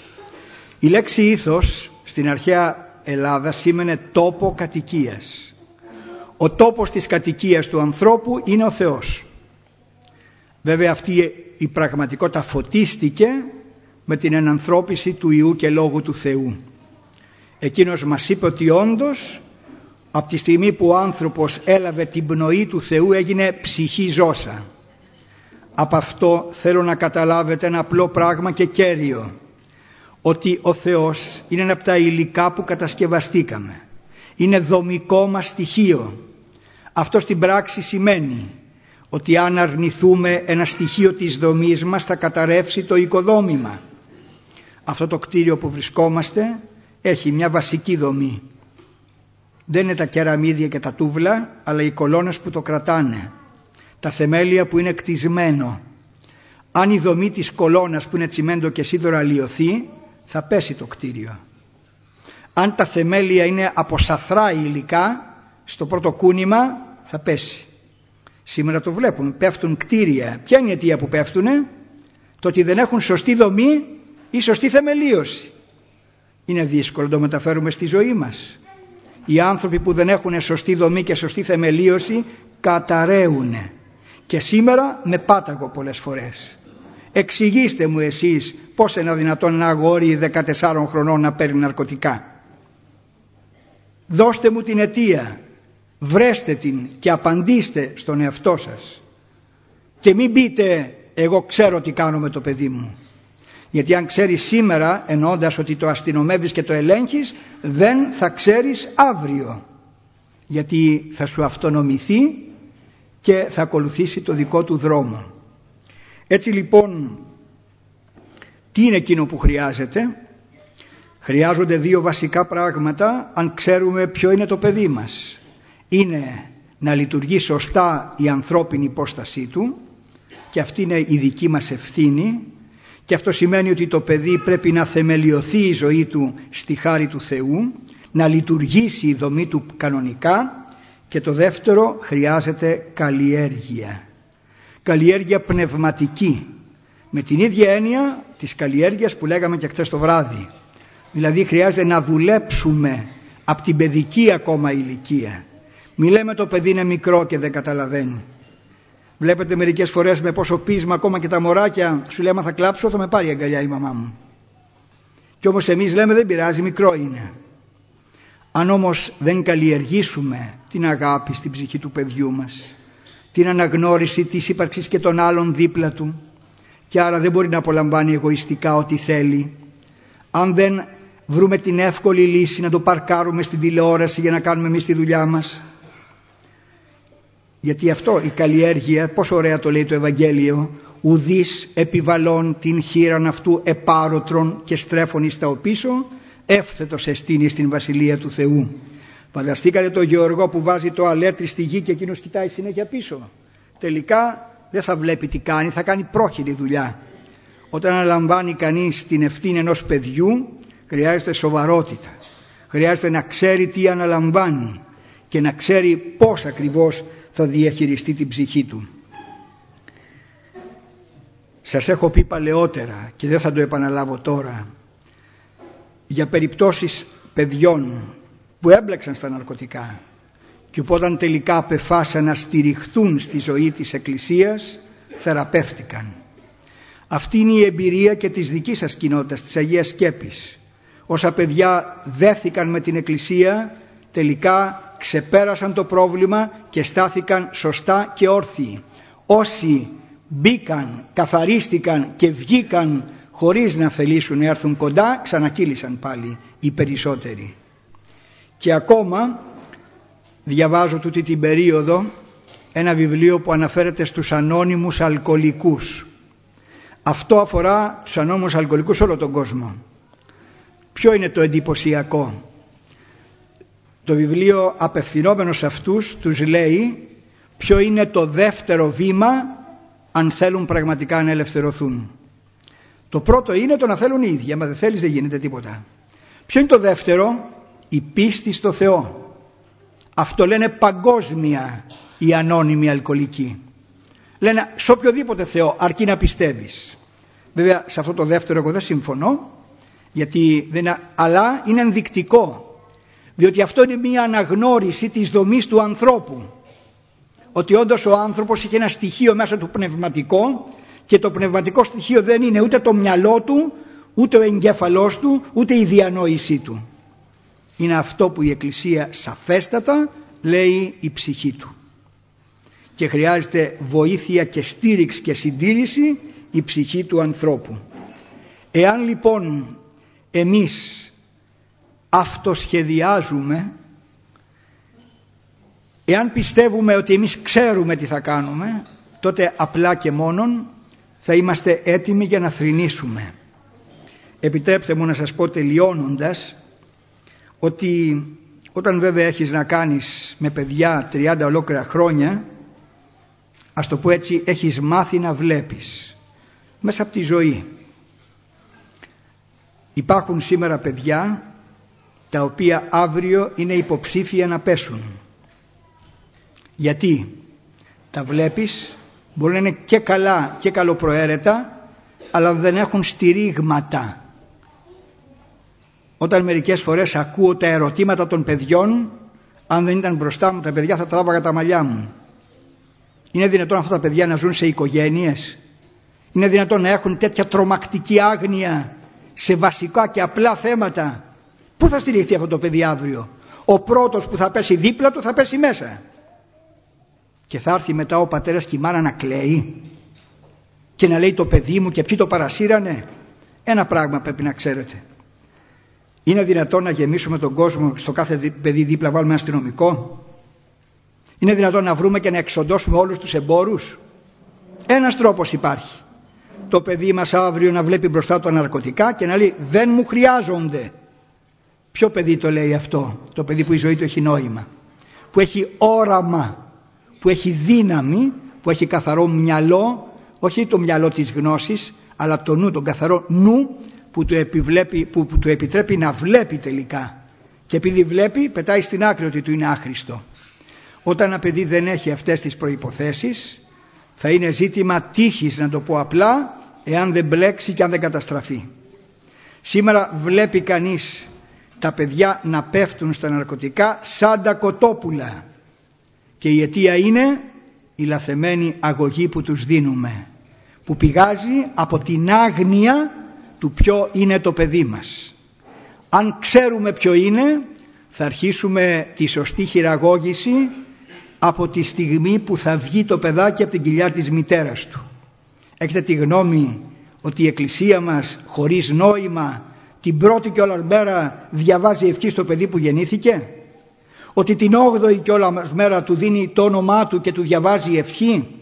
Η λέξη ήθος στην αρχαία Ελλάδα σήμαινε τόπο κατοικίας. Ο τόπος της κατοικίας του ανθρώπου είναι ο Θεός. Βέβαια αυτή η πραγματικότητα φωτίστηκε με την ενανθρώπιση του Υιού και Λόγου του Θεού. Εκείνος μας είπε ότι όντως από τη στιγμή που ο άνθρωπος έλαβε την πνοή του Θεού έγινε ψυχή ζώσα. Από αυτό θέλω να καταλάβετε ένα απλό πράγμα και κέριο, ότι ο Θεός είναι ένα από τα υλικά που κατασκευαστήκαμε. Είναι δομικό μας στοιχείο. Αυτό στην πράξη σημαίνει ότι αν αρνηθούμε ένα στοιχείο της δομής μας θα καταρρεύσει το οικοδόμημα. Αυτό το κτίριο που βρισκόμαστε έχει μια βασική δομή. Δεν είναι τα κεραμίδια και τα τούβλα, αλλά οι κολόνες που το κρατάνε, τα θεμέλια που είναι κτισμένο. Αν η δομή της κολόνας που είναι τσιμέντο και σίδερο αλλοιωθεί, θα πέσει το κτίριο. Αν τα θεμέλια είναι από σαθρά υλικά, στο πρώτο κούνημα θα πέσει. Σήμερα το βλέπουν, πέφτουν κτίρια. Ποια είναι η αιτία που πέφτουνε? Το ότι δεν έχουν σωστή δομή ή σωστή θεμελίωση. Είναι δύσκολο να το μεταφέρουμε στη ζωή μας. Οι άνθρωποι που δεν έχουν σωστή δομή και σωστή θεμελίωση καταραίουνε. Και σήμερα με πάταγο πολλές φορές. Εξηγήστε μου εσείς πώς είναι δυνατόν ένα αγόρι 14 χρονών να παίρνει ναρκωτικά? Δώστε μου την αιτία, βρέστε την και απαντήστε στον εαυτό σας. Και μην πείτε εγώ ξέρω τι κάνω με το παιδί μου. Γιατί αν ξέρεις σήμερα, εννοώντας ότι το αστυνομεύεις και το ελέγχεις, δεν θα ξέρεις αύριο. Γιατί θα σου αυτονομηθεί και θα ακολουθήσει το δικό του δρόμο. Έτσι λοιπόν, τι είναι εκείνο που χρειάζεται? Χρειάζονται δύο βασικά πράγματα αν ξέρουμε ποιο είναι το παιδί μας. Είναι να λειτουργεί σωστά η ανθρώπινη υπόστασή του, και αυτή είναι η δική μας ευθύνη, και αυτό σημαίνει ότι το παιδί πρέπει να θεμελιωθεί η ζωή του στη χάρη του Θεού, να λειτουργήσει η δομή του κανονικά, και το δεύτερο, χρειάζεται καλλιέργεια. Καλλιέργεια πνευματική, με την ίδια έννοια της καλλιέργειας που λέγαμε και χθες το βράδυ. Δηλαδή χρειάζεται να δουλέψουμε από την παιδική ακόμα ηλικία. Μη λέμε το παιδί είναι μικρό και δεν καταλαβαίνει. Βλέπετε μερικές φορές με πόσο πείσμα ακόμα και τα μωράκια σου λέει άμα θα κλάψω θα με πάρει αγκαλιά η μαμά μου. Και όμως εμείς λέμε δεν πειράζει, μικρό είναι. Αν όμως δεν καλλιεργήσουμε την αγάπη στην ψυχή του παιδιού μας, την αναγνώριση της ύπαρξης και των άλλων δίπλα του, και άρα δεν μπορεί να απολαμβάνει εγωιστικά ό,τι θέλει, αν δεν βρούμε την εύκολη λύση να το παρκάρουμε στην τηλεόραση για να κάνουμε εμείς τη δουλειά μας. Γιατί αυτό η καλλιέργεια, πόσο ωραία το λέει το Ευαγγέλιο, ουδείς επιβαλών την χείραν αυτού επάρωτρον και στρέφων εις τα οπίσω, εύθετος εστίνει στην βασιλεία του Θεού. Φανταστήκατε το Γεωργό που βάζει το αλέτρι στη γη και εκείνος κοιτάει συνέχεια πίσω? Τελικά δεν θα βλέπει τι κάνει, θα κάνει πρόχειρη δουλειά. Όταν αναλαμβάνει κανείς την ευθύνη ενός παιδιού, χρειάζεται σοβαρότητα. Χρειάζεται να ξέρει τι αναλαμβάνει και να ξέρει πώς ακριβώς θα διαχειριστεί την ψυχή του. Σας έχω πει παλαιότερα και δεν θα το επαναλάβω τώρα για περιπτώσεις παιδιών που έμπλεξαν στα ναρκωτικά και που όταν τελικά απεφάσισαν να στηριχθούν στη ζωή της Εκκλησίας, θεραπεύτηκαν. Αυτή είναι η εμπειρία και της δικής σας κοινότητας, της Αγίας Σκέπης. Όσα παιδιά δέθηκαν με την Εκκλησία, τελικά ξεπέρασαν το πρόβλημα και στάθηκαν σωστά και όρθιοι. Όσοι μπήκαν, καθαρίστηκαν και βγήκαν χωρίς να θελήσουν να έρθουν κοντά, ξανακύλησαν πάλι οι περισσότεροι. Και ακόμα διαβάζω τούτη την περίοδο ένα βιβλίο που αναφέρεται στους ανώνυμους αλκοολικούς. Αυτό αφορά τους ανώνυμους αλκοολικούς όλο τον κόσμο. Ποιο είναι το εντυπωσιακό? Το βιβλίο απευθυνόμενο σε αυτούς τους λέει ποιο είναι το δεύτερο βήμα αν θέλουν πραγματικά να ελευθερωθούν. Το πρώτο είναι το να θέλουν οι ίδιοι, άμα δεν θέλεις δεν γίνεται τίποτα. Ποιο είναι το δεύτερο? Η πίστη στο Θεό. Αυτό λένε παγκόσμια οι ανώνυμοι αλκοολικοί. Λένε σε οποιοδήποτε Θεό αρκεί να πιστεύεις. Βέβαια σε αυτό το δεύτερο εγώ δεν συμφωνώ, γιατί αλλά είναι ενδεικτικό, διότι αυτό είναι μια αναγνώριση της δομής του ανθρώπου, ότι όντως ο άνθρωπος έχει ένα στοιχείο μέσα του πνευματικό και το πνευματικό στοιχείο δεν είναι ούτε το μυαλό του, ούτε ο εγκέφαλός του, ούτε η διανόησή του. Είναι αυτό που η Εκκλησία σαφέστατα λέει η ψυχή του. Και χρειάζεται βοήθεια και στήριξη και συντήρηση η ψυχή του ανθρώπου. Εάν λοιπόν εμείς αυτοσχεδιάζουμε, εάν πιστεύουμε ότι εμείς ξέρουμε τι θα κάνουμε, τότε απλά και μόνον θα είμαστε έτοιμοι για να θρηνήσουμε. Επιτρέψτε μου να σας πω τελειώνοντας ότι όταν βέβαια έχεις να κάνεις με παιδιά 30 ολόκληρα χρόνια, ας το πω έτσι, έχεις μάθει να βλέπεις μέσα από τη ζωή. Υπάρχουν σήμερα παιδιά τα οποία αύριο είναι υποψήφια να πέσουν. Γιατί? Τα βλέπεις, μπορεί να είναι και καλά και καλοπροαίρετα, αλλά δεν έχουν στηρίγματα. Όταν μερικές φορές ακούω τα ερωτήματα των παιδιών, αν δεν ήταν μπροστά μου τα παιδιά θα τράβαγα τα μαλλιά μου. Είναι δυνατόν αυτά τα παιδιά να ζουν σε οικογένειες? Είναι δυνατόν να έχουν τέτοια τρομακτική άγνοια σε βασικά και απλά θέματα? Πού θα στηριχθεί αυτό το παιδί αύριο? Ο πρώτος που θα πέσει δίπλα του θα πέσει μέσα. Και θα έρθει μετά ο πατέρας και η μάνα να κλαίει και να λέει το παιδί μου και ποιοι το παρασύρανε. Ένα πράγμα πρέπει να ξέρετε. Είναι δυνατόν να γεμίσουμε τον κόσμο, στο κάθε παιδί δίπλα βάλουμε ένα αστυνομικό? Είναι δυνατόν να βρούμε και να εξοντώσουμε όλους τους εμπόρους? Ένας τρόπος υπάρχει. Το παιδί μας αύριο να βλέπει μπροστά του ναρκωτικά και να λέει δεν μου χρειάζονται. Ποιο παιδί το λέει αυτό? Το παιδί που η ζωή του έχει νόημα, που έχει όραμα, που έχει δύναμη, που έχει καθαρό μυαλό, όχι το μυαλό της γνώσης, αλλά το νου, τον καθαρό νου που του επιτρέπει να βλέπει τελικά. Και επειδή βλέπει πετάει στην άκρη ότι του είναι άχρηστο. Όταν ένα παιδί δεν έχει αυτές τις προϋποθέσεις, θα είναι ζήτημα τύχης, να το πω απλά, εάν δεν μπλέξει και αν δεν καταστραφεί. Σήμερα βλέπει κανείς τα παιδιά να πέφτουν στα ναρκωτικά σαν τα κοτόπουλα, και η αιτία είναι η λαθεμένη αγωγή που τους δίνουμε, που πηγάζει από την άγνοια του ποιο είναι το παιδί μας. Αν ξέρουμε ποιο είναι, θα αρχίσουμε τη σωστή χειραγώγηση από τη στιγμή που θα βγει το παιδάκι από την κοιλιά της μητέρας του. Έχετε τη γνώμη ότι η Εκκλησία μας χωρίς νόημα την πρώτη κιόλας μέρα διαβάζει ευχή στο παιδί που γεννήθηκε? Ότι την 8η κιόλας μέρα του δίνει το όνομά του και του διαβάζει ευχή?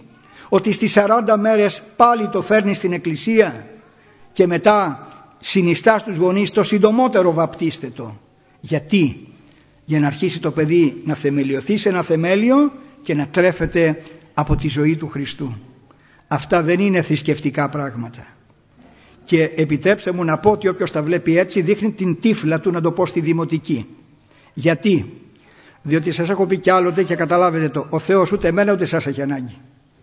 ότι στις 40 μέρες πάλι το φέρνει στην εκκλησία και μετά συνιστά στους γονείς το συντομότερο βαπτίστε το. Γιατί? Για να αρχίσει το παιδί να θεμελιωθεί σε ένα θεμέλιο και να τρέφεται από τη ζωή του Χριστού. Αυτά δεν είναι θρησκευτικά πράγματα. Και επιτρέψτε μου να πω ότι όποιος τα βλέπει έτσι δείχνει την τύφλα του, να το πω στη δημοτική. Γιατί? Διότι σας έχω πει κι άλλοτε και καταλάβετε το, ο Θεός ούτε εμένα ούτε σας έχει ανάγκη.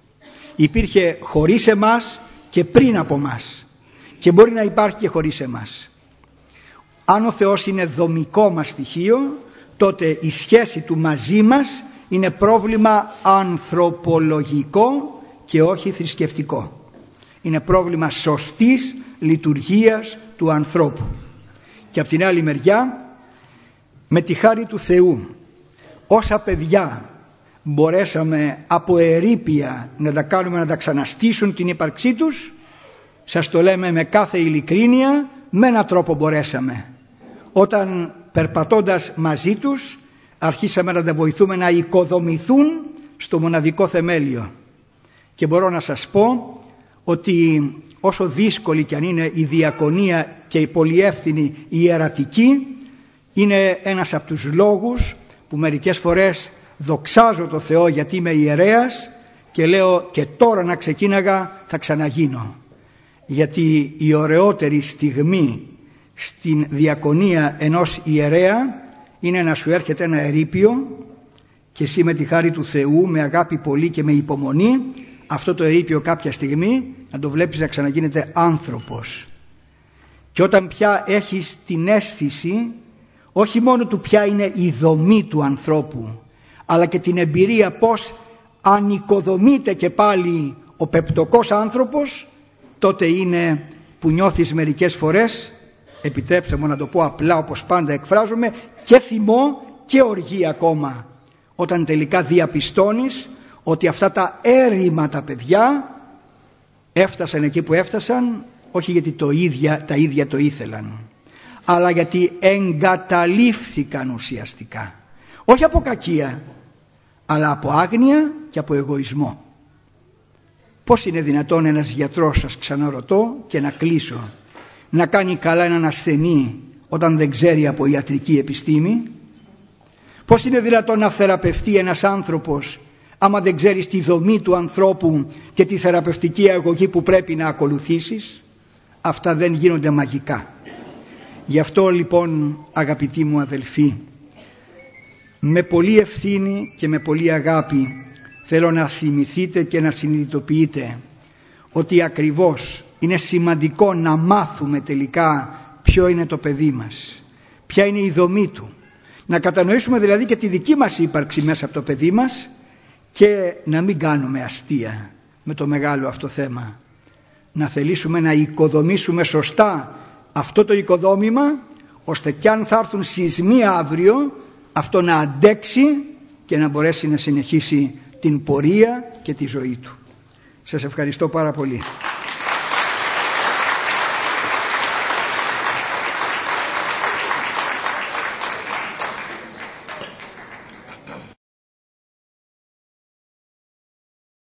Υπήρχε χωρίς εμάς και πριν από μας και μπορεί να υπάρχει και χωρίς εμάς. Αν ο Θεός είναι δομικό μας στοιχείο, τότε η σχέση του μαζί μας είναι πρόβλημα ανθρωπολογικό και όχι θρησκευτικό. Είναι πρόβλημα σωστής λειτουργίας του ανθρώπου. Και από την άλλη μεριά, με τη χάρη του Θεού, όσα παιδιά μπορέσαμε από ερείπια να τα κάνουμε να τα ξαναστήσουν την ύπαρξή τους, σας το λέμε με κάθε ειλικρίνεια, με έναν τρόπο μπορέσαμε. Όταν περπατώντας μαζί τους αρχίσαμε να τα βοηθούμε να οικοδομηθούν στο μοναδικό θεμέλιο. Και μπορώ να σας πω ότι όσο δύσκολη κι αν είναι η διακονία και η πολυεύθυνη ιερατική, είναι ένας από τους λόγους που μερικές φορές δοξάζω το Θεό γιατί είμαι ιερέας και λέω και τώρα να ξεκίναγα θα ξαναγίνω. Γιατί η ωραιότερη στιγμή στην διακονία ενός ιερέα είναι να σου έρχεται ένα ερείπιο και εσύ με τη χάρη του Θεού, με αγάπη πολύ και με υπομονή, αυτό το ερείπιο κάποια στιγμή να το βλέπεις να ξαναγίνεται άνθρωπος. Και όταν πια έχεις την αίσθηση όχι μόνο του ποια είναι η δομή του ανθρώπου, αλλά και την εμπειρία πως ανοικοδομείται και πάλι ο πεπτοκός άνθρωπος, τότε είναι που νιώθεις μερικές φορές, επιτρέψτε μου να το πω απλά όπως πάντα εκφράζομαι, και θυμό και οργή ακόμα, όταν τελικά διαπιστώνεις ότι αυτά τα έρημα τα παιδιά έφτασαν εκεί που έφτασαν όχι γιατί τα ίδια το ήθελαν, αλλά γιατί εγκαταλείφθηκαν ουσιαστικά, όχι από κακία αλλά από άγνοια και από εγωισμό. Πώς είναι δυνατόν ένας γιατρός, σας ξαναρωτώ και να κλείσω, να κάνει καλά έναν ασθενή όταν δεν ξέρει από ιατρική επιστήμη? Πώς είναι δυνατόν να θεραπευτεί ένας άνθρωπος άμα δεν ξέρεις τη δομή του ανθρώπου και τη θεραπευτική αγωγή που πρέπει να ακολουθήσεις? Αυτά δεν γίνονται μαγικά. Γι' αυτό λοιπόν, αγαπητοί μου αδελφοί, με πολύ ευθύνη και με πολύ αγάπη θέλω να θυμηθείτε και να συνειδητοποιείτε ότι ακριβώς είναι σημαντικό να μάθουμε τελικά ποιο είναι το παιδί μας, ποια είναι η δομή του, να κατανοήσουμε δηλαδή και τη δική μας ύπαρξη μέσα από το παιδί μας και να μην κάνουμε αστεία με το μεγάλο αυτό θέμα. Να θελήσουμε να οικοδομήσουμε σωστά αυτό το οικοδόμημα, ώστε κι αν θα έρθουν σεισμοί αύριο, αυτό να αντέξει και να μπορέσει να συνεχίσει την πορεία και τη ζωή του. Σας ευχαριστώ πάρα πολύ.